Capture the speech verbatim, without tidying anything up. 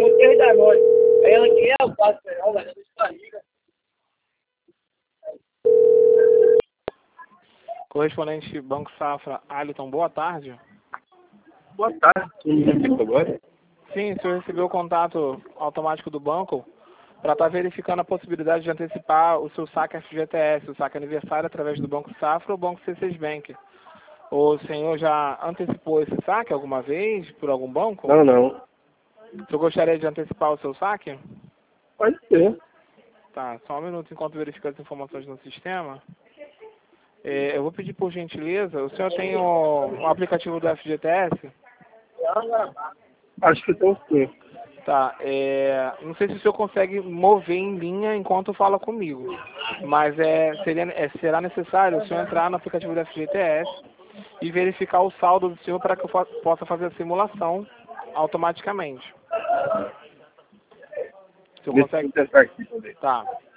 no três da noite. Aí ela queria o passo, não, velho, não descarrega. Correspondente Banco Safra, Aliton, boa tarde. Boa tarde, tudo agora? Sim, o senhor recebeu o contato automático do banco para estar verificando a possibilidade de antecipar o seu saque F G T S, o saque aniversário através do Banco Safra ou Banco C seis Bank. O senhor já antecipou esse saque alguma vez por algum banco? Não, não. O senhor gostaria de antecipar o seu saque? Pode ser. Tá, só um minuto enquanto verifico as informações no sistema. É, eu vou pedir por gentileza, o senhor tem o, o aplicativo do F G T S? Acho que tem sim. Tá, é, não sei se o senhor consegue mover em linha enquanto fala comigo, mas é, seria, é, será necessário o senhor entrar no aplicativo do F G T S e verificar o saldo do senhor para que eu fa possa fazer a simulação automaticamente. O senhor Deixa consegue? eu tentar aqui. Tá.